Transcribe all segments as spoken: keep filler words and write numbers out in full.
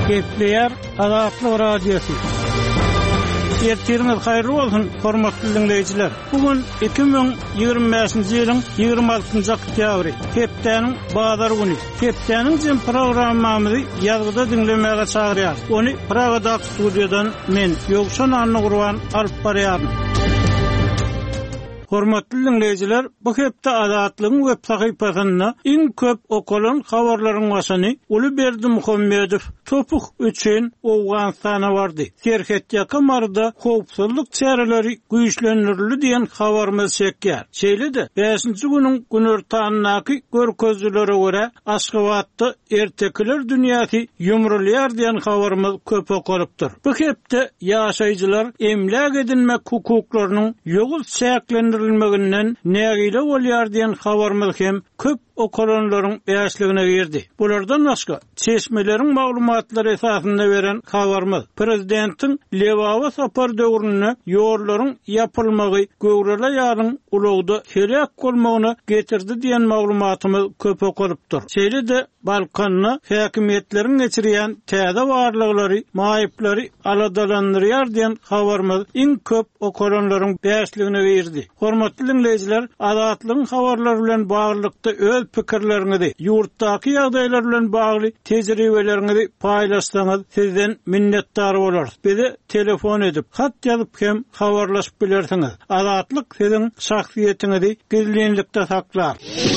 Kepler Azatlyk Radiosu. Ertiriniz hayırlı olsun, hormatly dinleyijiler. Bugün iki bin ýygrimi beşinji ýylyň ýygrimi altynjy oktýabry, Hepdeniň bazar güni. Hepdeniň jem programmamyzy ýazgyda dinlemäge çagyrýar. Onu Pragada studiýadan men Ýogşan Anny Gurban alyp barýarym. Hormatly dinleyijiler, bu hepde Azatlygyň web sahypasyna iň köp okulan habarlaryň başyny Ulyberdi Muhammedow topuk üçin Awganistana bardy. Serhet ýakamarda howpsuzlyk çäreleri güýçlendirildi diýen habarymyz çekýär. Şeýle-de beşinji günüň günortanyňky görkezlere görä Aşgabatda ertekiler dünýäsi ýumrulýar diýen habarymyz köp okulypdyr. Bu hepde ýaşaýjylar emläk edilmek hukuklarynyň ýogul çäklendirilmeginden nägile bolýar diýen habarymyz hem köp okulanlaryň beýasligine girdi. Bulardan başga çeşmeleriň maglumatlary esasynda beren habarymyz prezidentiň Lewawa sapar döwründe ýorlaryň ýapylmagy göwrele ýaryň ulugda helak bolmagyny getirdi diýen maglumatymyz köp okulypdyr. Şeýle-de Balkanyna häkimetleriň geçirýän täze barlyklary, maýyplary aladalandyrýar diýen habarymyz iň köp okulanlaryň beýasligine girdi. Hormatly dinleyijiler, Azatlygyň habarlary bilen baglykda öz pikirleriňizi, ýurtdaky ýagdaýlar bilen bagly tejribeleriňizi paýlaşsaňyz sizden minnetdar bolarys. Bize telefon edip, hat ýazyp hem habarlaşyp bilersiňiz. Azatlyk siziň şahsiýetiňizi gizlenlikde saklar.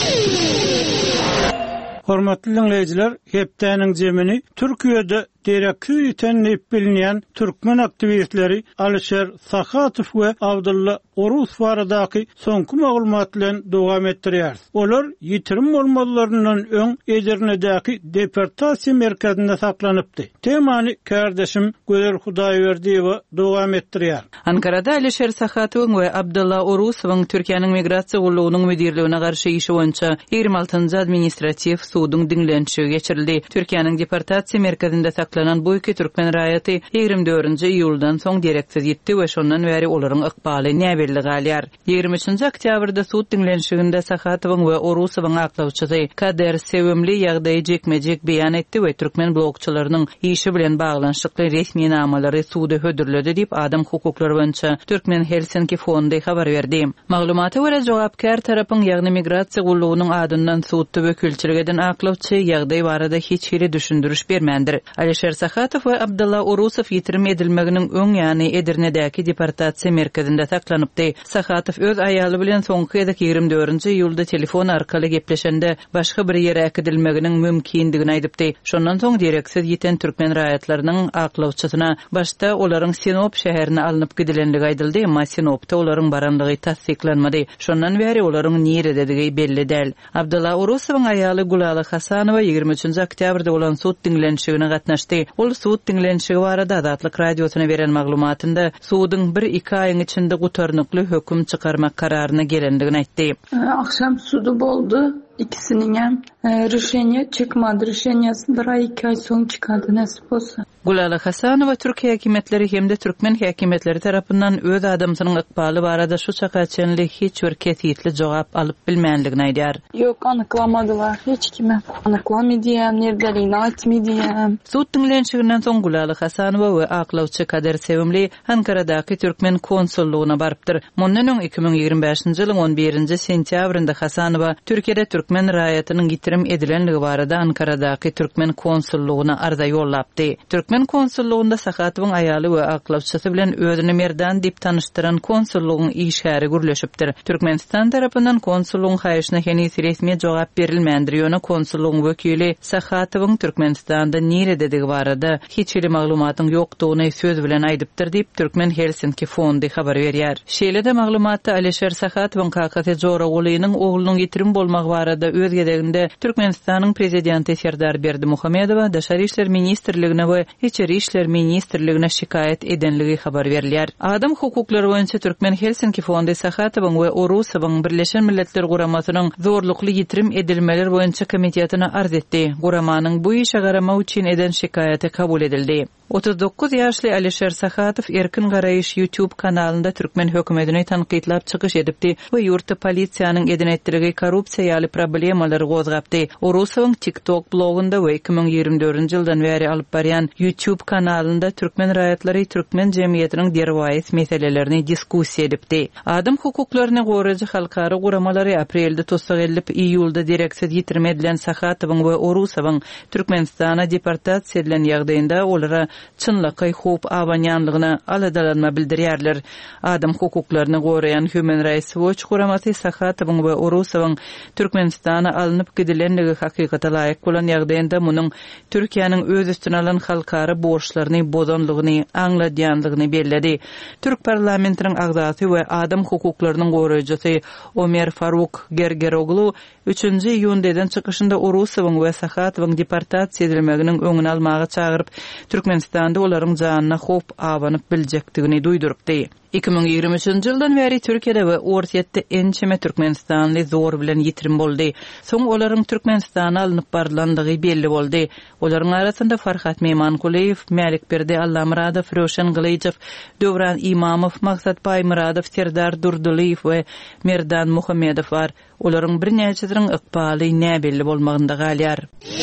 Hormatly dinleyijiler, Hepdeniň jemini Türkiýede Derekli ýetenip bilinýän türkmen aktivistleri Alişer Sakatow we Abdulla Orus baradaky soňky maglumat bilen dowam etdirýär. Olar ýitirim bolmalaryndan öň Edirne'däki deportasiýa merkezinde saklanypdy. Temany kardeşim Gözel Hudaýberdiýew dowam etdirýär. Ankarada Alişer Sakatow we Abdulla Orusowyň Türkiýanyň migrasiýa gullugynyň müdirligine garşy işi boýunça ýygrimi altynjy administrativ suwdyň dinlenşigi geçirildi. Türkiýanyň deportasiýa merkezinde saklanan bu iki türkmen raýaty ýygrimi dördünji iýuldan soň direksiz ýetdi we şondan bäri olaryň ykbaly näberli galýar. ýygrimi üçinji oktýabrda suwd dinlenşiginde Sakatowyň we Orusowyň aklawçysy Kader Sevimli ýagdaýy jekmejek beýan etdi we türkmen blogçylarynyň işi bilen baglanşykly resmi namalary suwda hödürledi diýip adam hukuklary boýunça Türkmen Helsinki fondy habar berdi. Maglumata görä jogapkar tarapyň ýagny migrasiýa gullugynyň adyndan suwdda wekilçilik eden aklawçy ýagdaý barada hiç biri düşündürüş bermendir. Alişer Sakatow we Abdulla Orusow ýitirim edilmeginiň öň ýany Edirne'däki deportasiýa merkezinde saklanypdy. Sakatow öz aýaly bilen soňky edek ýygrimi dördünji iýulda telefon arkaly gepleşende başga bir ýere äkidilmeginiň mümkindigini aýdypdy. Şondan soň direksiz ýeten türkmen raýatlarynyň aklawçysyna başda olaryň Sinop şäherine alınıp gidilenligi aýdyldy, emma Sinopda olaryň baranlygy tasdiklanmady. Şondan bäri olaryň nerede belli däl. Abdulla Orusowyň aýaly Gulala Hasanowa ýygrimi üçinji oktýabrda bolan suwd dinlenşigine gatnaşdy. Ol suwd dinlenşigi barada Azatlyk radiosyna beren maglumatynda suwdyň bir iki aýyň içinde gutarnykly höküm çykarmak kararyna gelendigini aýtdy. Akşam suwdy boldy. İkisinin hem решение çıkmadı. Решениýasy bir ay iki ay soň çıkardı näsip bolsa. Gulala Hasanowa Türkiýe häkimetleri hemde türkmen häkimetleri tarapyndan öz adamsynyň ykbaly barada şu çakaçenli hiç bir ketitli jogap alyp bilmänligini aýdýar. Ýok, anyklamadylar. Hiç kime anyklamadyýam, nerdeligini aýtmadyýam. Suwd dinlenşiginden soň Gulala Hasanowa we aklawçy Kader Sevimli Ankaradaky türkmen konsullugyna barypdyr. Mundan öň iki bin ýygrimi beşinji ýylyň on birinji sentýabrynda Hasanowa Türkiýede türkmen raýatynyň ýitirim edilenligi barada Ankaradaky türkmen konsullugyna arza ýollapdy. Türkmen konsullugynda Sakatowyň aýaly we aklawçysy bilen özüni merdan diýip tanıştyran konsullugyň işgäri gürleşipdir. Türkmenistan tarapyndan konsullugyň haýyşyna henüz resmi jogap berilmändir. Ýöne konsullugyň wekili Sakatowyň Türkmenistanda nerededigi barada hiç bir maglumatyň ýokdugyny söz bilen aýdypdyr diýip Türkmen Helsinki fondy habar berýär. Şeýle-de maglumatda Alişer Sakatowyň kakasy Jora Golynyň oglunyň ýitirim bolmagy barada öz gedeginde Türkmenistanyň prezidenti Serdar Berdimuhammedow Daşary işler ministrligine we Içeri işler ministrligine şikayet edenligi habar berilýär. Adam hukuklary boýunça Türkmen Helsinki fondy Sakatowyň we Orusowyň Birleşen Milletler Guramasynyň zorlukly ýitirim edilmeler boýunça komitetina arz etdi. Guramanyň bu işe garama üçin eden şikayeti kabul edildi. otuz dokuz ýaşly Alişer Sakatow Erkin Garaýyş YouTube kanalynda türkmen hökümetini tanqidlap çykyş edipdi we ýurtda polisiýanyň edenetdirigi korrupsiýa ýaly problemalary gozgapdy. Urusowyň TikTok blogunda we iki ming ýigirme dördünji ýyldan bäri alyp barýan YouTube kanalynda türkmen raýatlary türkmen jemgyýetiniň derwayet meselelerini diskussiýa edipdi. Adam hukuklaryny goraýjy halkara guramalary aprelde tosaq edilip iýulda direksiýa ýitirmedilen Saxatowyň we Urusowyň Türkmenistana deportasiýa edilen ýagdaýynda olara çynlaky hop awanýanlygyna aladalanma bildirýärler. Adam hukuklaryny goraýan Human Rights Watch guramasy Saxatowyň we Urusowyň Türkmenistana alınıp gidilenligi hakykata laýyk bolan ýagdaýynda munyň Türkiýanyň öz üstüne alan halkara borçlaryny bozanlygyny aňladýanlygyny bellädi. Türk parlamentiniň agzasy we adam hukuklarynyň goraýjysy Ömer Faruk Gergeroglu üçünji ýylddan çykyşynda Urusowyň we Saxatowyň deportasiýa edilmeginiň öňüni almagy çagyryp Türkmenistanda olaryň janyna hop awanyp biljekdigini duýdurupdy. iki ming ýigirme üçünji ýyldan bäri Türkiýede we Ortaýatda ençeme Türkmenistanly zor bilen ýitirim boldy. Soň olaryň Türkmenistana alınıp barlandygy belli boldy. Olaryň arasynda Farhat Meymankuliýew, Mälikberdi Allamuradow, Röşen Gylyjew, Döwran Imamow, Maksat Baýmuradow, Serdar Durduliýew we Merdan Muhammedow bar. Olaryň bir näçeleriň ykbaly näbelli bolmagynda galýar.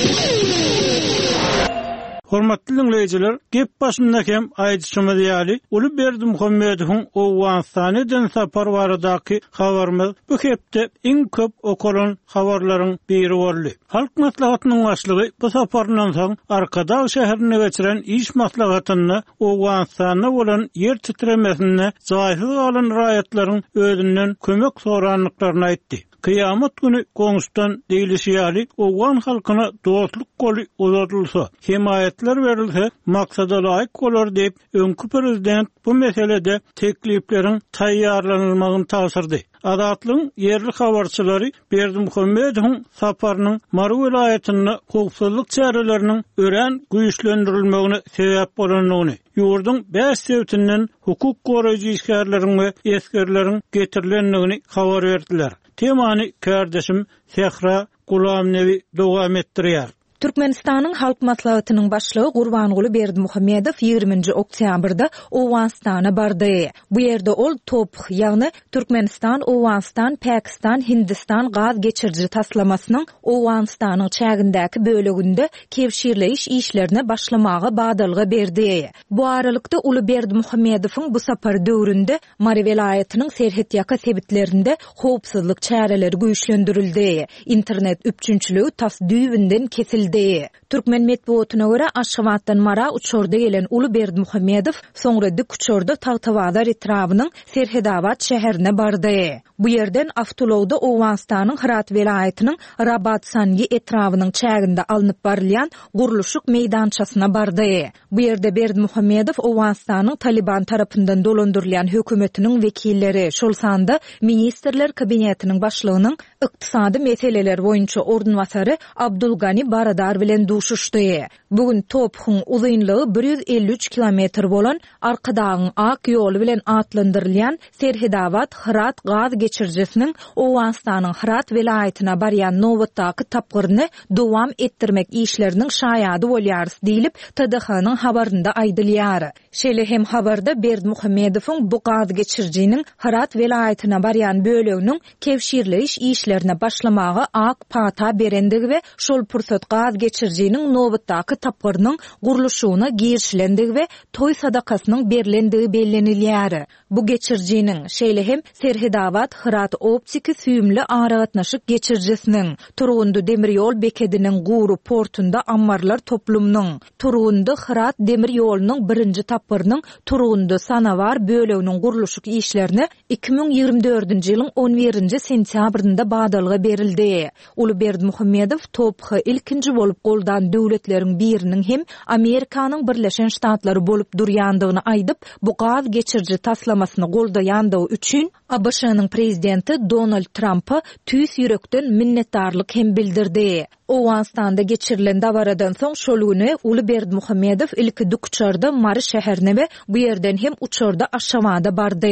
Hormatly dinleyijiler, gep başyndakem aýdyşymy diýäli, Uly Berdimuhammedowyň Owganistanyň sapar baradaky habarmy bu hepde iň köp okulan habarlaryň biri boldy. Halk maslahatynyň başlygy bu sapardan soň Arkadaw şäherine geçiren iş maslahatyny Owganistana bolan ýer titremesine zahyr alan raýatlaryň özünden kömek soranlyklaryny aýtdy. Kıyamet günü Koňuşdan diýilýär, Owgan halkyna dostluk goly uzatylsa, himayetler berilse, maksada laýyk bolar diýip öňkü prezident bu meselede teklipleriň taýýarlanylmagyny taşyrdy. Adatlyň yerli habarçylary Berdimuhammedowyň saparynyň Mary welaýatyna howpsuzlyk çäreleriniň ören güýçlendirilmegine sebäp bolanyny, ýurdun beş sewtinden hukuk goraýjy işgärleriň we eskerleriň getirilenligini habar berdiler. Temany kardeşim Sehra Gulamnevi dowam etdirýär. Türkmenistanyň halk maslahatynyň başlygy Gurbanguly Berdimuhammedow ýygrüminji oktýabrda Owganistana bardy. Bu ýerde ol top, ýagny Türkmenistan, Owganistan, Pakistan, Hindistan gaz geçirji taslamasynyň Owganistanyň çägindäki böleginde kevşirleýiş işlerine başlamagy badalga berdi. Bu aralykda Uly Berdimuhammedowyň bu sapar döwründe Mary welaýatynyň serhet ýaka sebitlerinde howpsuzlyk çäreleri güýçlendirildi. Internet üpçünçüligi tas düýbinden kesildi. Türkmen medeniýetine görä Aşgabatdan Mara uçorda gelen Uly Berdimuhammedow soňra dik uçorda Tagtawazar etrawynyň Serhedabad şäherine bardy. Bu ýerden awtolowda Owganistanyň Herat welaýatynyň Rabat Sangi etrawynyň çäginde alınıp barylýan guruluşyk meýdançasyna bardy. Bu ýerde Berdimuhammedow Owganistanyň Taliban tarapyndan dolandyrylýan hökümetiniň wekilleri, şol sanda ministrler kabinetiniň başlygynyň ykdysady meseleler boýunça ornwasary Abdulgani Baradar bilen duşuşdy. Bugün Tophuň uzunlygy bir yüz elli üç kilometr bolan arkadagyň ak ýoly bilen atlandyrylýan Serhedabad Herat gaz geçirjesiniň Owganistanyň Herat welaýatyna barýan nowatdaky tapgyryny dowam etdirmek işleriniň şaýady bolýar diýilip T D H-nyň habarynda aýdylýar. Şeýle hem habarda Berdimuhammedowyň bu gaz geçirjiniň Herat welaýatyna barýan böleginiň kevşirleýiş işlerine başlamagy ak pata berendigi we şol pursat gaz geçirjiniň nowatdaky tapgyrynyň guruluşyna girişlendigi we toý sadakasynyň berilendigi bellenilýär. Bu geçirjiniň şeýle hem Serhedabad Herat optiki süýümli aragatnaşyk geçirjesiniň Turgundy demir ýol bekediniň guru portunda ammarlar toplumynyň Turgundy Herat demir ýolunyň birinji tapgyrynyň Turgundy Sanavar böleginiň guruluşyk işlerini iki ming ýigirme dördünji ýylyň on birinji sentýabrynda badalga berildi. Uly Berdimuhammedow Topha ilkinji bolup goldan döwletleriň biriniň hem Amerikanyň Birleşen Ştatlary bolup durýandygyny aýdyp, bu gaz geçirji taslamasyny goldaýandygy üçin A B Ş'nyň prezidenti Donald Trump'a tüýs ýürekden minnetdarlyk hem bildirdi. Owganistanda geçirilen dawaradan soň şol güni Uly Berdimuhammedow ilki dukçarda Mary şäherine we bu ýerden hem uçorda Aşgabatda bardy.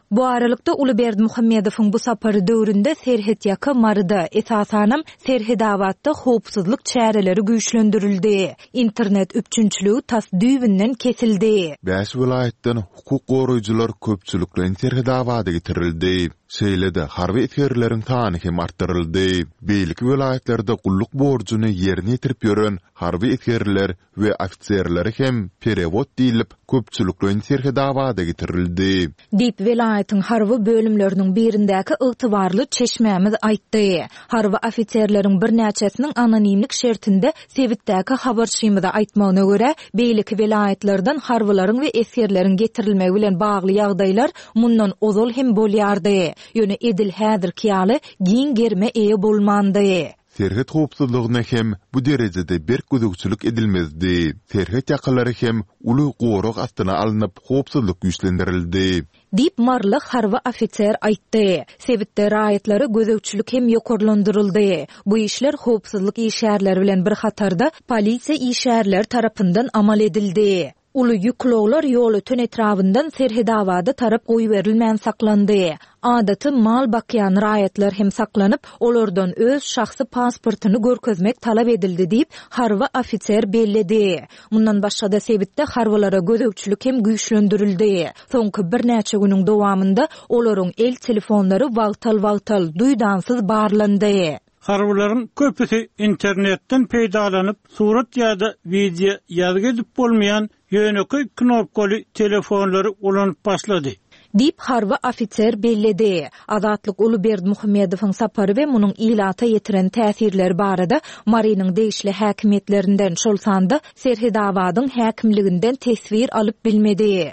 Bu aralykda Uly Berdimuhammedowyň bu sapary döwründe serhet ýaka maryda esasanam serhedawatda howpsuzlyk çäreleri güýçlendirildi. Internet üpçünçlügi tas düýbünden kesildi. Bäş vilayatdan hukuk goraýjylar köpçüliklen serhedawata getirildi. Şeýlede harby etgerleriň tany hem artdyryldy. Beýleki vilayatlarda gulluk borcuny ýerine ýetirip ýören harby etgerler we ofitserleri hem perewod diýilip köpçüliklen serhedawata getirildi. Dip vilayatyň harby bölümleriniň birindäki ygtybarly çeşmämiz aýtdy. Harby ofitserleriň bir näçesiniň anonimlik şertinde sebitdäki habarçymyda aýtmagyna görä, beýleki vilayatlardan harbylaryň we eskerleriň getirilmegi bilen bagly ýagdaýlar mundan ozal hem bolýardy. Ýöne edil häzir kiýaly giň germe eýe bolmandy. Serhet howpsuzlygyna hem bu derejede bir gözükçülük edilmezdi. Serhet ýakalary hem uly gorok astyna alınıp howpsuzlyk güýçlendirildi. Dip marlyk harby ofitser aýtdy. Sebitde raýatlary gözükçülük hem ýokarlandyryldy. Bu işler howpsuzlyk işärleri bilen bir hatarda polisiýa işärler tarapyndan amal edildi. Uly ýükloglar ýoly tön etrafyndan serhedawada tarap goýberilmän saklandy. Adaty mal bakýan raýatlar hem saklanyp, olardan öz şahsy pasportyny görkezmek talap edildi diýip harby ofitser belledi. Mundan başga da sebitde harbylara gözükçülük hem güýçlendirildi. Soňky bir näçe günüň dowamında olaryň el telefonlary wagtal-wagtal duýdansyz barlandy. Harbylaryň köpüsi internetden peýdalanyp, surat ýa-da video ýazgy edip bolmaýan ýöneki knopkaly telefonlary ulanyp başlady. Dip harby ofitser belledi. Azatlyk Uly Berdimuhammedowyň sapary we munyň ilata ýetiren täsirleri barada Marynyň deýişli häkimetlerinden şolsanda serhedawadyň häkimliginden tesvir alyp bilmedi.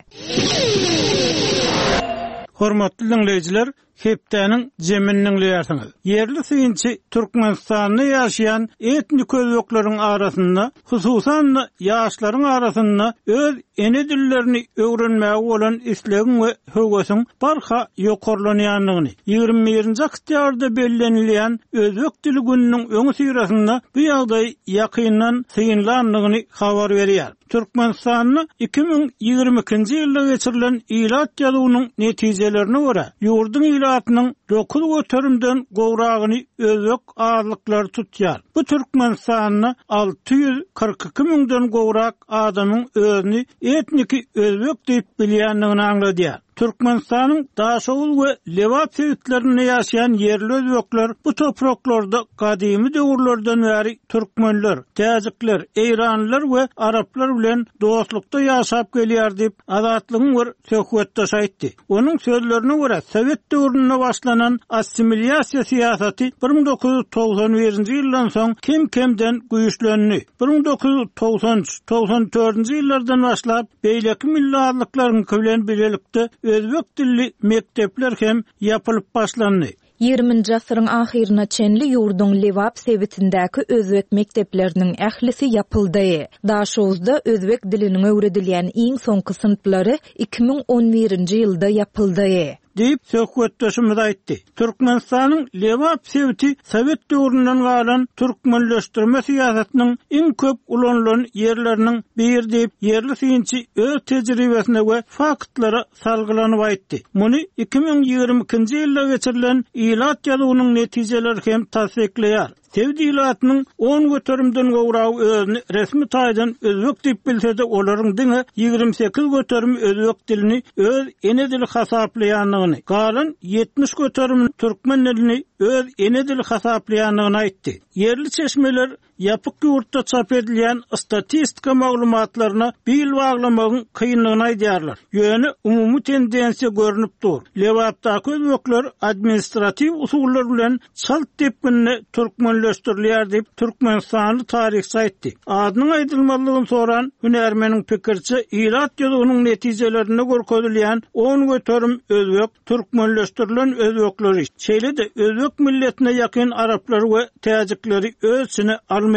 Hormatly dinleyijiler, hepdäniň jeminiň ýasyňyz. Yerli synçy Türkmenistanda ýaşaýan etnik özbeklaryň arasynda, hususan ýaşlaryň arasynda öz ene dillerini öwrenmäge bolan islegiň we höwesiň barha ýokarlanýanlygyny ýygrimi birinji oktýabrda bellenilýän özbek dili gününiň öňü syrasynda bu ýagdaý ýakyndan syňlanlygyny habar berýär. Türkmenistanyň iki bin ýygrimi ikinji ýylda geçirilen ilat ýazynyň netijelerine görä, ýurdun ilatynyň dokuz göterimden gowragyny özbek ağırlıklar tutýar. Bu Türkmenistanyň alty ýüz kırk iki miňden gowrak adamyň özüni etniki özbek diýip bilýänligini aňladýar. Türkmenistanyň Daşoğul we Lewat sevitlerinde ýaşaýan yerli özbekler bu topraklarda gadymy döwürlerden bäri türkmenler, täjikler, eýranlylar we araplar bilen dostlukda ýaşap gelýär diýip azatlygyň bir söhbetde aýtdy. Onuň sözlerine görä Sowet döwründe başlanan assimilyasiýa siýasaty bir bin dokuz ýuz togsan birinji ýyldan soň kim-kimden güýçlendi. bir bin dokuz ýuz togsan üç togsan dördünji ýyllardan başlap beýleki millatlyklaryň bilen birlikde özbek dilli mektepler hem ýapylyp başlandy. ýygrimiňji asyryň ahyryna çenli ýurdun Lewap sebitindäki özbek mektepleriniň ählisi ýapyldy. Daşowuzda özbek diliniň öwredilýän iň soňky sınıflary iki bin on birinji ýylda ýapyldy. Deyip söhbetdeşimiz aýtdy. Türkmenistanyň Lewap sebiti Sowet döwründen galan türkmenleşdirme siýasatynyň iň köp ulanılan ýerleriniň biri diýip yerli synçy öz tejribesine we faktlara salgylanyp aýtdy. Muny iki bin ýygrimi ikinji ýylda geçirilen ilat ýazynyň netijeleri hem tasdikleýär. Sevdilatynyň on göterimden gowragy özüni resmi taýdan özbek diýip bilse-de olaryň diňe ýygrimi sekiz göterim özbek dilini öz ene dili hasaplaýanlygyny, galan ýetmiş göterim türkmen dilini öz ene dili hasaplaýanlygyny aýtdy. Yerli çeşmeler ýapyk ýurtda çap edilýän statistika maglumatlaryna bil baglamagyň kynlygyny aýdýarlar. Ýöne umumy tendensiýa görünip dur. Lewapdaky özbekler administrativ usuller bilen çalt tepkinni türkmenleşdirilýär diýip Türkmenistanly taryhçy aýtdy. Adynyň aýdylmalygyny soran hünärmeniň pikirçi ilat ýazynyň netijelerine görkezilýän on göterim özbek türkmenleşdirilen özbekleri şeýle-de özbek milletine ýakyn araplar we täjikleri özüne almaýar.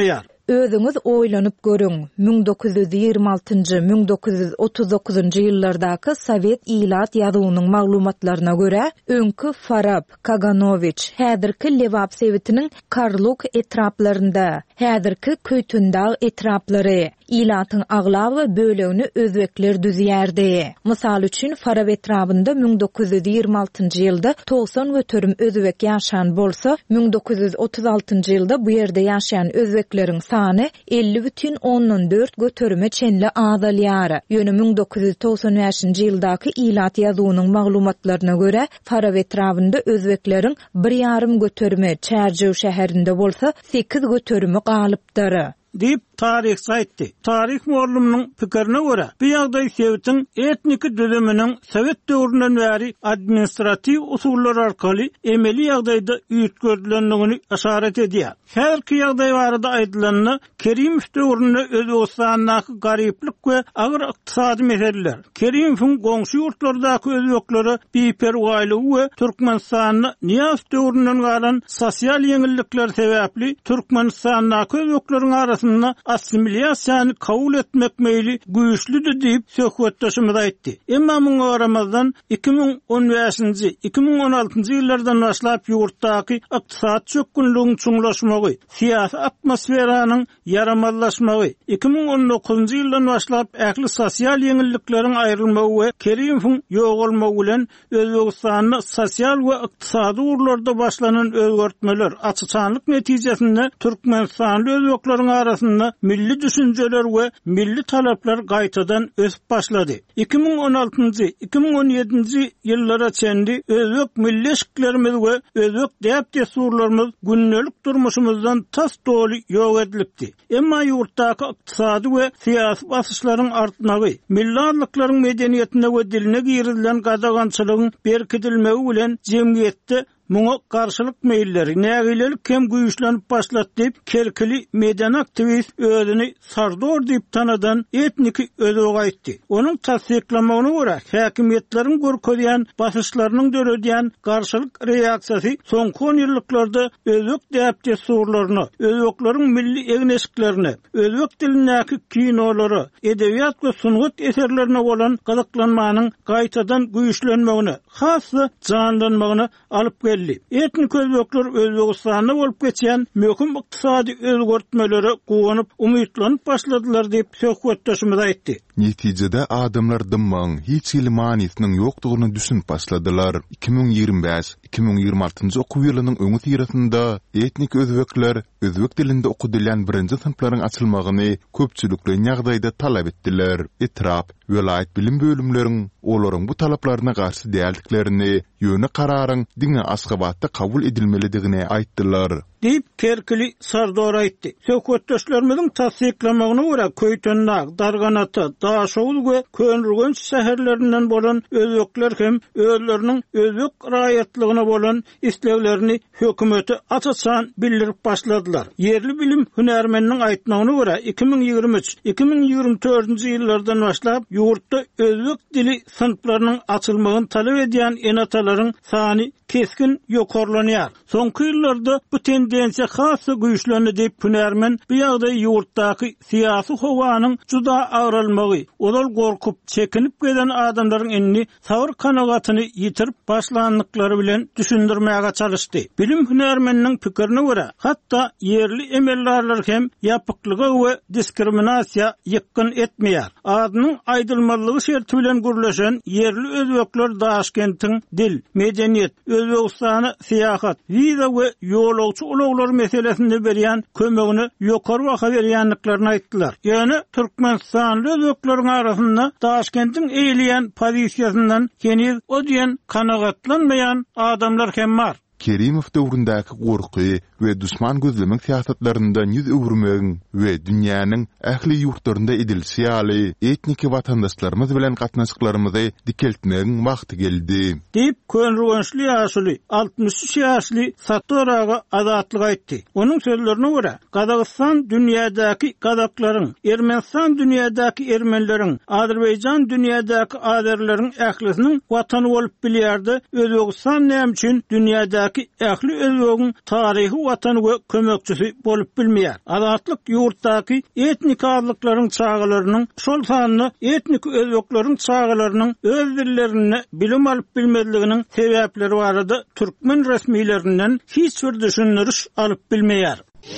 Özüňiz oýlanyp görüň. ming dokuz yüz ýygrima altyncy - ming dokuz yüz otuz dokuzunjy ýyllardaky Sowet ilat ýazywynyň maglumatlaryna görä, öňkü Farab, Kaganovich, häzirki Lewap Sowetiniň Karluk etraplarynda, häzirki Köýtündag etraplary ilatyň aglaw we bölegini özbekler düzýärdi. Mysal üçin Farab etrapynda ming dokuz yüz ýygrima altyncy ýylda togson götürüm özbek ýaşaýan bolsa, ming dokuz yüz otuz altyncy ýylda bu ýerde ýaşaýan özbekleriň sany elli бүтүн oňdan dört götürüme çenli azalýar. Ýöne ming dokuz yüz togson beşinji ýyldaky ilat ýazywynyň maglumatlaryna görä, Farab etrapynda özbekleriň bir ýarym götürüme Çärjew şäherinde bolsa, sekiz götürümi galypdyr. Dip tarih saytdy. Tarih muallimining pikirine görä, bu ýagdaý Sowetiň etnik düzüminiň Sowet döwründen bäri administrativ usullar arkaly emeli ýagdaýda üýtgördilendigini aşaret edýär. Her ki ýagdaý barada aýdylanyny Kerimow döwründe Özbekistanyň garyplyk we agyr ykdysady meseleler. Kerimowyň goňşy ýurtlardaky özbekleri biperwaýlygy we Türkmenistanyň Niýaz döwründen galan sosial ýeňillikler sebäpli Türkmenistanyň özbekleriň arasynda assimilyasiýany kabul etmek meýli güýçlüdür diýip söhbetdeşimiz aýtdy. Emma muňa garamazdan iki ming on beşinji - iki ming on altyncy ýyllardan başlap ýurtdaky ykdysat çökünlüğiň çuňlaşmagy, siýasy atmosferanyň yaramazlaşmagy, iki ming on dokuzunjy ýyldan başlap ähli sosial ýeňillikleriň aýrylmagy we Kerimowyň ýogalmagy bilen Özbekistanyň sosial we ykdysady urlarda başlanan özgertmeler açyçanlyk netijesinde Türkmenistanly özbekleriň arasynda milli düşünjeler we milli talaplar gaýtadan ösüp başlady. iki ming on altyncy - iki ming on ýedinji ýyllara çendi özbek millişiklerimiz we özbek däp desurlarymyz günnelik durmuşymyzdan tas doly ýok edilipdi. Emma ýurtdaky ykdysady we siýasy basyşlaryň artmagy, millatlyklaryň medeniýetine we diline girilen gadagançylygyň berkidilmegi bilen jemgyýetde muňa garşylyk meýilleri, nägilelik hem güýçlenip başlatdy diýip kelkili medan aktivist özüni sardor diýip tanadan etnik özög aýtdy. Onuň tasdiklamagyna görä, häkimetleriň görkezýän basyşlarynyň döredýän garşylyk reaksiýasy soňky on ýyllarda özbek däp desurlaryny, özbekleriň milli egneşiklerini, özbek dilindäki kinolary, edebiýat we sungat eserlerine bolan gazaklanmanyň gaýtadan güýçlenmegini, hasy janlanmagyny alyp geldi. Etnik özbekler Özbekistanda bolup geçen möhüm ykdysady özgertmelere gowanyp umytlanyp başladylar diýip söhbetdeşimiz aýtdy. Netijede adamlar dymmaň hiç ilmaniyetiniň ýokdugyny düşünüp başladylar. iki ming ýygrima beş - iki ming ýygrima altyncy okuw ýylynyň öňü tirasynda etnik özbekler özbek dilinde okudylan birinji sınıflaryň açylmagyny köpçülikle ýagdaýda talap etdiler. Etrap Welayet bilim bölümleriň olaryň bu talaplaryna garşy däldiklerini ýöne kararyň diňe asgabatda kabul edilmelidigine aýtdylar. Diýip Kerkili Sardor aýtdy. Söhbetdeşlerimiziň tasdiklamagyna görä Köýtündag, Darganaty, Daşoğul we Könrügen şäherlerinden bolan özbekler hem özleriniň özbek raýatlygyna bolan isleglerini hökümeti açyçan bildirip başladylar. Yerli bilim hünärmeniniň aýtmagyna görä iki ming ýygrima üç - iki ming ýygrima dördünji ýyllardan başlap ýurtda özbek dili sınıflarynyň açylmagyny talap edýän enatalaryň sany keskin ýokarlanýar. Soňky ýyllarda bu tendensiýa hasy güýçlendi diýip hünärmen bu ýagdaý ýurtdaky siýasy howanyň juda agralmagy, olal gorkup çekinip gelen adamlaryň enni sabr kanagatyny ýitirip başlandyklary bilen düşündirmäge çalışdy. Bilim hünärmeniniň pikirine görä, hatda yerli emellerler hem ýapyklyga we diskriminasiýa ýykyn etmeýär. Adynyň aýdylmalygy şerti bilen gürleşen yerli özbekler Daşkentiň dil, medeniýet, Özbekistany siýahat, wiza we ýolagçy ulaglar meselesinde berýän kömegini ýokary baha berýänliklaryny aýtdylar. Ýöne Türkmenistanly özbekleriň arasynda Daşkentiň eýleýän pozisiýasyndan heniz o diýen kanagatlanmaýan adamlar hem bar. Kerimow döwründäki gorky we düşman gözlemek siýasatlaryndan ýüz öwürmegiň we dünýäniň ähli ýurtlarynda edilýän etnik watandaşlarymyz bilen gatnaşyklarymyzy dikeltmegiň wagty geldi. Diýip Könrügençli ýaşly altmış üç ýaşly Satoraga azatlyk aýtdy. Onuň sözlerine görä, Gazakystan dünýädäki gazaklaryň, Ermenistan dünýädäki ermenleriň, Azerbaýjan dünýädäki azerleriň ählisiniň watany bolup bilýärdi. Özbekistan näme üçin dünýädäki ýa-ki ähli özüň taryhy watan we kömekçisi bolup bilmeýär. Azatlyk ýurtdaky etnik azlyklaryň çağalarynyň şol sanyny etnik özbeklerin çağalarynyň öz dillerini bilim alyp bilmezliginiň sebäpleri barada türkmen resmiýetlerinden hiç bir düşündiriş alyp bilmeýär.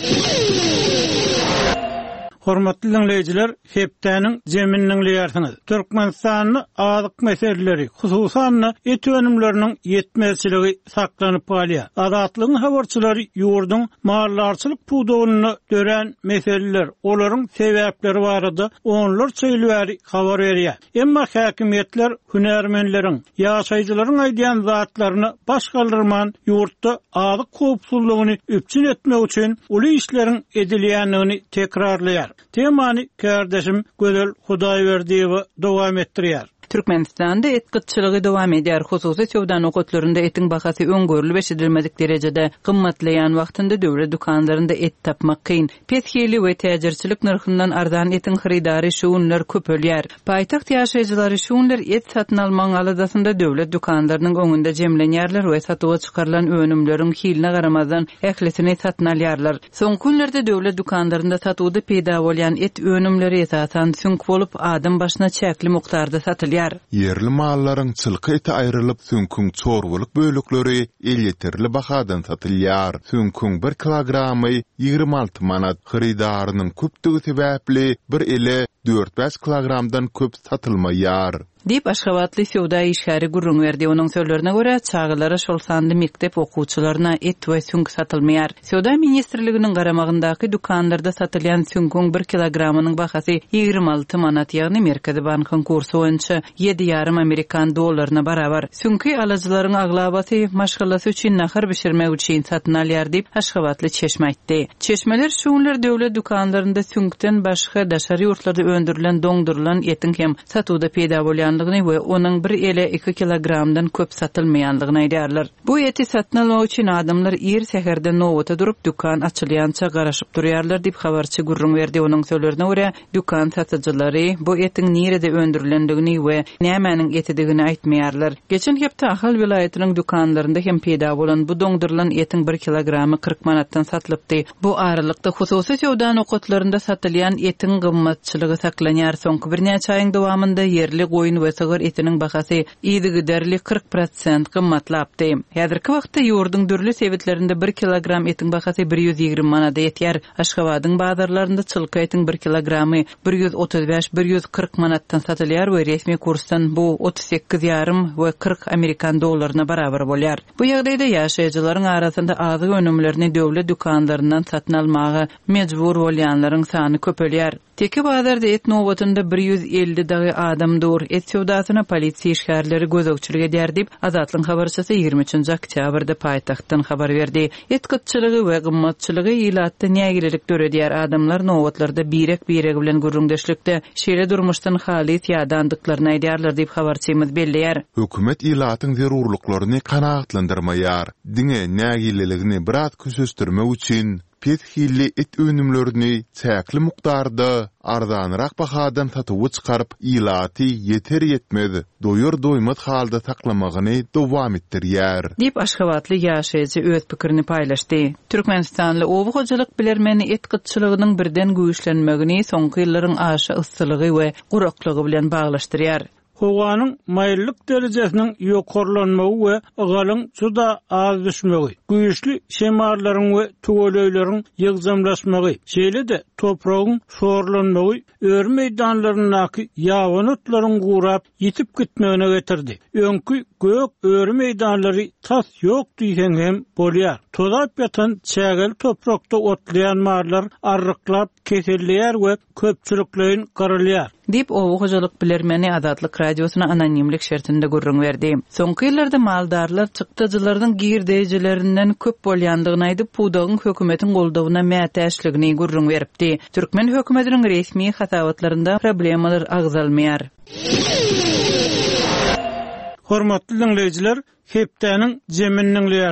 Hormatly dinleyijiler, hepdäniň jeminiň ýersiňiz. Türkmenistanyň azyk meseleleri, hususan et önümleriniň ýetmezçiligi saklanyp galýar. Azatlygyň habarçylary ýurduň mallarçylyk puwdugyny dören meseleler, olaryň sebäpleri barada onlar çeýilýär habar berýär. Emma häkimetler hünärmenleriň, ýaşaýjylaryň aýdýan zatlaryny baş galdyrman ýurtda azyk howpsuzlygyny üpçün etmek üçin uly işleriň edilýänligini tekrarlaýar. Temany kardeşim Gözel Hudaýberdiýew dowam etdirýär. Türkmenistanda et gıtçılığı devam edýär. Hususy sowda nokatlarynda etiň bahasy öňgörüli beşidilmedik derejede gymmatlaýan wagtynda döwlet dukanlarynda et tapmak kyn. Pethili we täjirçilik narhyndan ardan etiň xaridary şuunlar köpelýär. Paýtaxt ýaşaýjylary şuunlar et satyn almaň aladasynda döwlet dukanlarynyň öňünde jemlenýärler we satyga çykarylan önümleriň hiline garamazdan ählisini satyn alýarlar. Soň günlerde döwlet dukanlarynda satyda peýda bolýan et önümleri esatan süňk bolup adam başyna çäkli mukdarda satylýar. Yerli mallaryň çylky eti aýrylyp süňküň çorwalyk bölükleri elýeterli bahadan satylýar. Süňküň bir kilogramy ýygrima alty manat, xaridarynyň köpdigi sebäpli bir ele dört beş kilogramdan köp satylmaýar. Dip Aşgabatly sowda işgäri gurrun berdi. Onuň sözlerine görä, çağlara şol sandy mektep okuwçylaryna et we süňk satylmaýar. Sowda ministrliginiň garamagyndaky dukanlarda satylýan süňküň bir kilogramynyň bahasy ýygrima alty manat, ýagny Merkezi bankyň kursy boýunça ýedi ýarym amerikan dollaryna barabar. Süňki alıjylaryň aglabasy maşgalasy üçin nahar bişirmek üçin satyn alýar diýip Aşgabatly çeşme aýtdy. Çeşmeler şuunlar döwlet dukanlarynda süňkden başga daşary ýurtlarda öndürilen doňdurulan etiň hem satyda peýda bolýan we onuň bir ele iki kilogramdan köp satylmaýanlygyny aýdýarlar. Bu eti satyn almak üçin adamlar ir seherde nowata durup dukan açylýança garaşyp durýarlar diýip habarçy gurrun berdi. Onuň sözlerine görä, dukan satyjylary bu etiň nerede öndürilendigini we nämäniň etidigini aýtmaýarlar. Geçen hepde Ahal vilayatynyň dukanlarynda hem peýda bolan bu doňdurulan etiň bir kilogramy kırk manatdan satylypdy. Bu aralykda hususy sowda nokatlarynda satylýan etiň gymmatçylygy saklanýar. Soňky bir näçe aýyň dowamında yerli goýun we sığır etiniň bahasy ýedi derli kırk prosent gymmatlapdy. Häzirki wagtda ýurdun dürli sebitlerinde bir kilogram etiň bahasy bir ýüz ýygrima manat ýetýär. Aşgabatyň bazarlarynda çylky etiň bir kilogramy bir ýüz otuz beş bir ýüz kırk manatdan satylýar we resmi kursdan bu otuz sekiz ýarym we kırk amerikan dollaryna barabar bolýar. Bu ýagdaýda ýaşaýjylaryň arasynda azyk önümlerini döwlet dukanlaryndan satyn almagy mejbur bolýanlaryň sany köpelýär. Teki bazarda et nowatynda bir ýüz elli dagy adam dur. Et sowdasyna polisiýa işgärleri gözegçilik edýär diýip Azatlyň habarçysy ýygrima üçinji oktýabrda paýtaxtdan habar berdi. Et gıtçylygy we gymmatçylygy ýylatda nägilelik döredýär. Adamlar nowatlarda birek birek bilen gurrundeşlikde şeýle durmuşdan hali ýadandyklaryny aýdýarlar diýip habarçymyz belleýär. Hökümet ýylatyň zerurlyklaryny kanagatlandyrmaýar. Diňe nägileligini birat kösüstürmek üçin pethili et önümlerini çäkli mukdarda ardanrak bahadan tatywy çykaryp ýylaty ýeter ýetmedi doýur doýmat halda taklamagyny dowam etdirýär diýip Aşgabatly ýaşaýjy öz pikirini paýlaşdy. Türkmenistanly owu hojalyk bilermeni et gıtçylygynyň birden güýçlenmegini soňky ýyllaryň aşy yssylygy we guraklygy bilen baglaşdyrýar. Howanyň maýyllyk derejesiniň ýokarlanmagy we galyň juda az düşmegi, güýçli şemarlaryň we töwelöýleriň ýygzamlaşmagy, şeýle-de topragyň sorlanmagy ör meýdanlarynaky ýawan otlaryň gurap ýitip gitmegine getirdi. Öňkü gök ör meýdanlary tas ýok diýen hem bolýar. Tolap ýatan çägel toprakda otlayan marlar arryklap keselýär we köpçüliklerin garalýar. Dip owu hojalyk bilermeni Azatlyk radiosuna anonimlik şertinde gurrun berdi. Soňky ýyllarda maldarlar çykdyjylaryň girdejilerinden köp bolýandygyny aýdyp puwdagyň hökümetiň goldawyna mätäşligini gurrun beripdi. Türkmen hökümetiniň resmi hasabatlarynda problemalar agzalmaýar. Hormatly dinleyijiler, hepdäniň jeminiň ýersiňiz.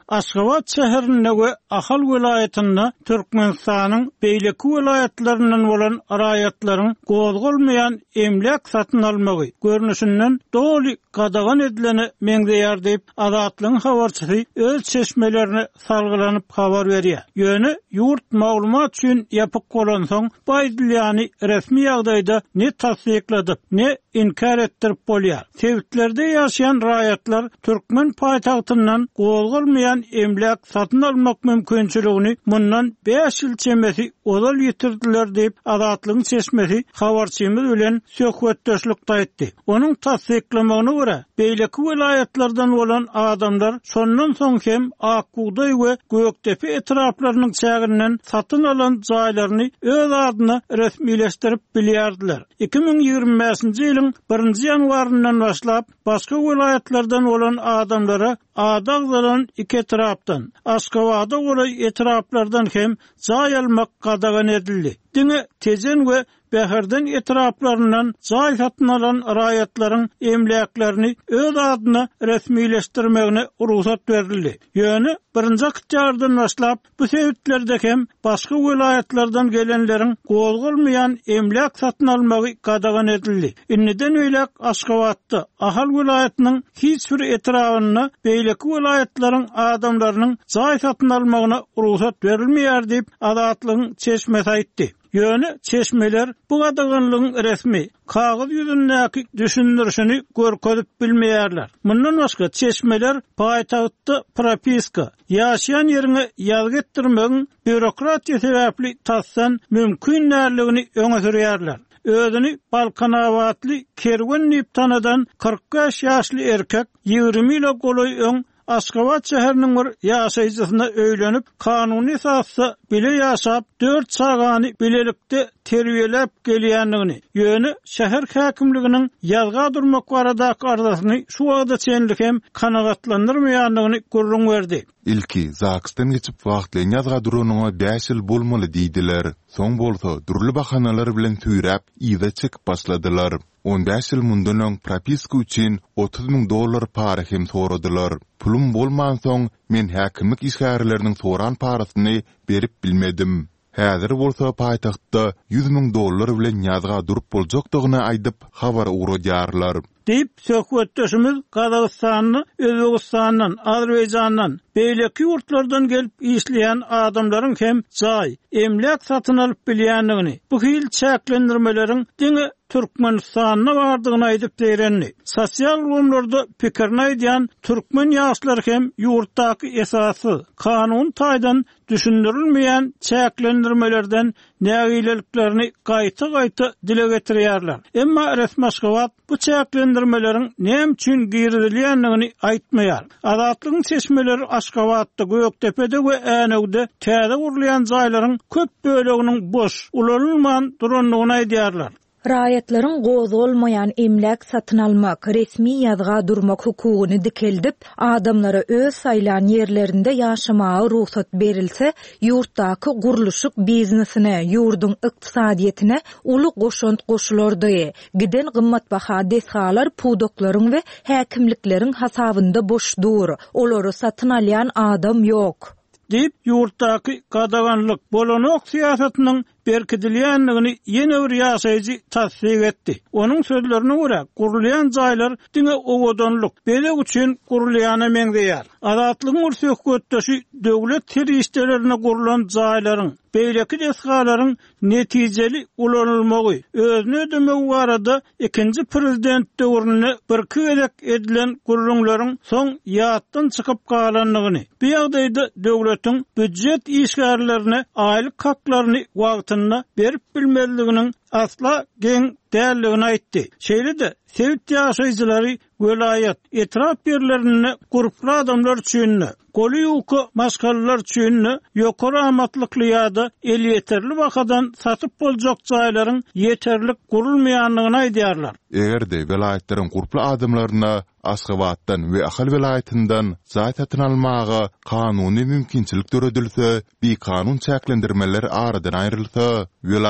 Aşgabat şäherinde we Ahal vilayetinde Türkmenistanyň beýleki vilayetleriniň bolan araýatlaryň gozgulmayan emlak satyn almagy görnüşinden doly gadagan edileni meňdeýär diýip Azatlygyň habarçysy öz çeşmelerini salgylanyp habar berýär. Ýöne ýurt maglumat üçin ýapyk bolan soň baýdylýany resmi ýagdaýda ne tasdikledik, ne inkar etdirip bolýar. Sewitlerde ýaşaýan raýatlar Türkmen paýtagtyndan gozgulmayan emlak satyn almak mümkinçiligini mundan beş ýyl çemesi ozal ýetirdiler diýip Azatlygyň çeşmesi habarçymyz bilen söhbetdeşlikde etdi. Onuň tasdiklamagyna görä, beýleki vilayetlerden bolan adamlar sondan soň hem Akbuğday we Göktepe etraplarynyň çägirinden satyn alan jaýlaryny öz adyna resmileşdirip bilýärdiler. iki bin ýygrimi beşinji ýylyň birinji ýanwaryndan başlap başga vilayetlerden bolan adamlara adaglanan iki etrapdan, Aşgabatda bolan etraplardan hem jaý almak gadagan edildi. Diňe tezen we Behirden etraplarından jaý satyn alan raýatlaryň emlaklerini öz adyna resmileşdirmegine ruhsat berildi. Ýöne birinji ýardan başlap bu sewitlerde hem başga vilayetlerden gelenleriň gozgulmayan emlak satyn almagy gadagan edildi. Inniden öýlek Aşgabatda Ahal vilayetiniň hiç bir etrawyna beýleki vilayetleriň adamlarynyň jaý satyn almagyna ruhsat berilmeýär diýip Azatlygyň çeşmesi aýtdy. Ýöne çeşmeler bu gadaganlygyň resmi kağız ýüzündäki düşündürüşini görkezip bilmeýärler. Mundan başga çeşmeler paýtagtda propiska, ýaşaýan ýerine ýaz getdirmegiň bürokratiýa sebäpli tassan mümkin näligini öňe sürýärler. Özüni Balkanawatly Kerwen diýip tanadan kırk beş ýaşly erkek ýygrimi ýyla goloý öň Aşgabat şäheriniň bir ýaşaýjysyna öýlenip, kanuny esasda bile ýaşap, dört çagany bilelikde terbiýelep gelýändigini, ýöne şäher häkimliginiň ýazga durmak baradaky arzusyny şu wagtda çenlik hem kanagatlandyrmaýandygyny gurrun berdi. İlki Zakstan geçip wagtly ýazga duranyňa beş ýyl bolmaly diýdiler. Soň bolsa durly bahanalar bilen tüýräp, ýyza çykyp başladylar. on beş ýyl mundan öň propiska üçin otuz miň dollar para hem soradylar. Pulum bolman soň men häkimlik işgärleriniň soran parasyny berip bilmedim. Häzir bolsa paýtagtda yüz miň dollar bilen ýazga durup boljakdygyny aýdyp habar uradýarlar. Deyip söhbetdeşimiz Kazakstanyň, Özbegistanyň, Azerbaýjanyň beýleki ýurtlardan gelip işleýän adamlaryň hem jaý, emlak satyn alyp bilýändigini, bu hil çäklendirmeleriň diňe Türkmenistanyna bardygyny aýdyp berenni. Sosial gurumlarda pikirini aýdýan türkmen ýaşlar hem ýurtdaky esasy, kanun taýdan düşündirilmeýän çäklendirmelerden nägileliklerini gaýta-gaýta dile getirýärler. Emma resmi Aşgabat bu çäklendirmeleriň näme üçin girilýändigini aýtmaýar. Azatlygyň çeşmeleri Aşgabatda, Göktepe'de we Änegde täze gurulýan jaýlaryň köp böleginiň boş, ulanylmagan duranlygyny aýdýarlar. Raýatlaryň gozy bolmayan emlak satyn almak, resmi ýazga durmak hukugyny dikeldip, adamlara öz saýlan ýerlerinde ýaşamagy ruhsat berilse, ýurtdaky guruluşyk biznesine, ýurduň ykdysadyetine uly goşant goşulardy. Giden gymmatbaha deshalar pudoklaryň we häkimlikleriň hasabynda boşdur. Olary satyn alýan adam ýok. Deyip ýurtdaky gadaganlyk bolanok siýasatynyň berkidilýändigini ýene bir ýaşaýjy tasdik etdi. Onuň sözlerine görä, gurulýan jaýlar diňe owadanlyk, bele üçin gurulýany meňdeýär. Azatlygyň söhbetdeşi döwlet terişlerine gurulan jaýlaryň, beýleki desgalaryň netijeli ulanylmagy, özüne ödemegi barada ikinji prezident döwrüne bir kedek edilen gurulňlaryň soň ýatdan çykyp galanlygyny, bu ýagdaýda döwletiň büdjet işgärlerine aýlyk haklaryny wagtynda berip bilmezliginiň asla geň dälligini aýtdy. Şeýle-de sewit ýaşaýjylary vilayet etrap ýerlerini guruply adamlar üçin, goly ýoky maşgallar üçin ýokary amatlykly ýa-da el ýeterli wakadan satyp boljak jaýlaryň ýeterlik gurulmaýanlygyny aýdýarlar. Egerde vilayetleriň guruply adamlaryna Aşgabatdan we Ahal vilayetinden jaý satyn almagy kanuny mümkinçilik töredilse, bir kanun çäklendirmeler aradan aýrylsa,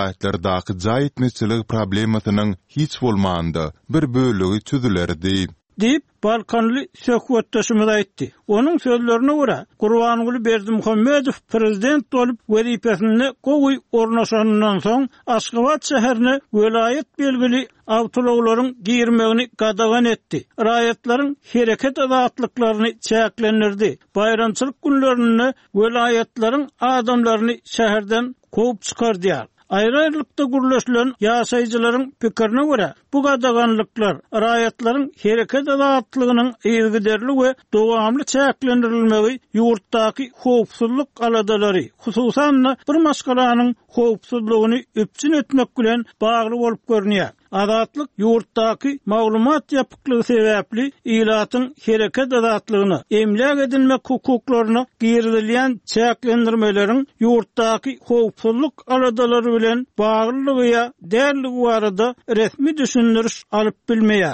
vilayetlerdaky jaý etmeçilik problemasynyň hiç bolmandy bir bölegi çözülerdi. deyip Balkanlı söhbetdaşymyz aýtdy. Onuň sözlerine görä, Gurbanuly Berdimuhammedow prezident bolup wezipesinde gowy ornaşandan soň Aşgabat şäherine welayet belgili awtologlaryň girmegini gadagan etdi. Raýatlaryň hereket azatlyklaryny çäklendirdi. Bayramçylyk günlerinde welayetlaryň adamlaryny şäherden kovup çykardy. Ayrı-ayrılıkta gürleşilen ýaşaýjylaryň pikirine görä, bu gadaganlyklar raýatlaryň hereket azatlygynyň ýergiderli we dowamly çäklendirilmegi ýurtdaky howpsuzlyk aladalary, hususan bir maşgalanyň howpsuzlygyny öpçün etmek bilen bagly bolup görnýär. Azatlyk ýurtdaky maglumat ýapyklygy sebäpli ilatyň hereket azatlygyny, emlek edilmek hukuklaryny girilýän çäklendirmeleriň ýurtdaky howpsuzlyk aladalary bilen baglylygy därligi barada resmi düşündiriş alyp bilmeýär.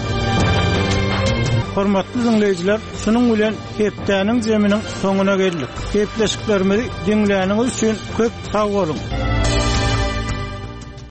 Hormatly dinleýijiler, şunuň bilen hepdäniň jeminiň soňuna geldik. Hepleşiklerimizi dinläniňiz üçin köp sag bolun.